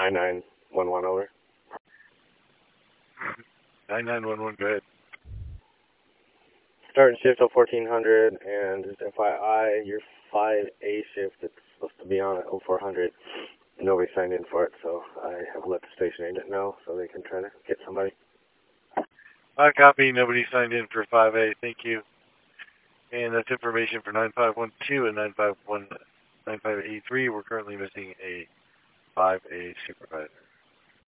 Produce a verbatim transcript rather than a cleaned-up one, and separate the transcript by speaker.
Speaker 1: nine nine one one over.
Speaker 2: nine nine one one, go ahead.
Speaker 1: Starting shift at fourteen hundred, and just F Y I, your five A shift that's supposed to be on at oh four hundred. Nobody signed in for it, so I have let the station agent know so they can try to get somebody.
Speaker 2: I copy. Nobody signed in for five A. Thank you. And that's information for nine five one two and nine five one nine five eight three. We're currently missing a five A supervisor.